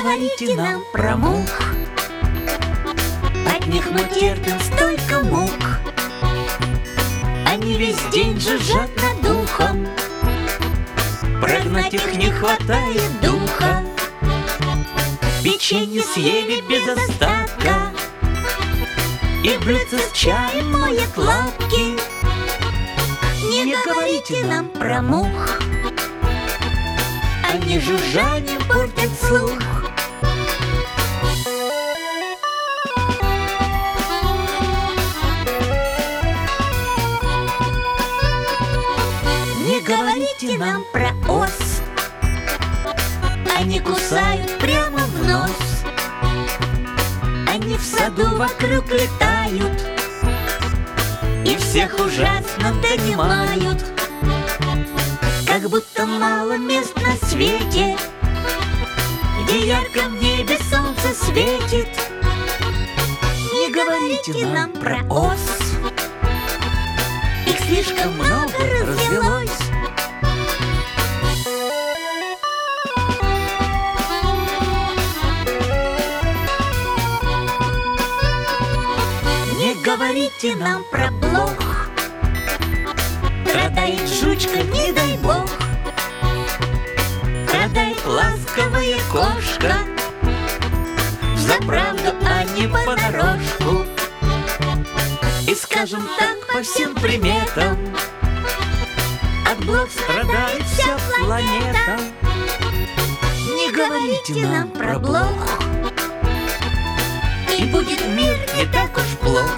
говорите нам про мух, от них мы терпим столько мук. Они весь день жужжат над духом, прогнать их не хватает духа. Печенье съели без остатка, и блюдце с чаем моет лапки. Не говорите нам про мух, они жужжанием портят слух. Не говорите нам про ос, они кусают прямо в нос. Они в саду вокруг летают и всех ужасно донимают. Как будто мало мест на свете, где ярко в небе солнце светит. Не говорите нам про ос, их слишком много развелось. Не говорите нам про блох, страдает жучка, не дай бог. Страдает ласковая кошка, взаправду, а не понарошку. И скажем так по всем приметам, от блох страдает вся планета. Не говорите нам про блох, и будет мир не так уж плох.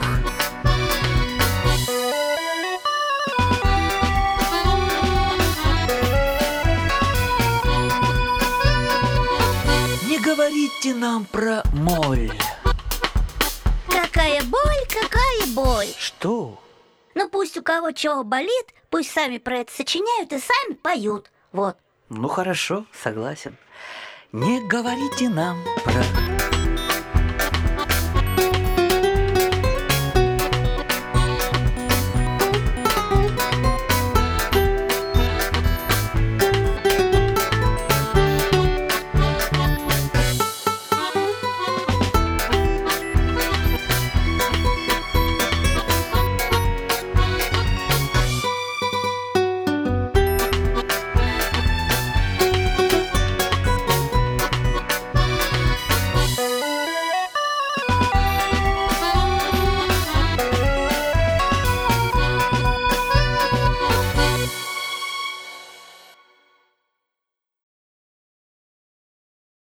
Не говорите нам про моль. Какая боль, какая боль. Что? Ну пусть у кого чего болит, пусть сами про это сочиняют и сами поют. Вот. Ну хорошо, согласен. Не говорите нам про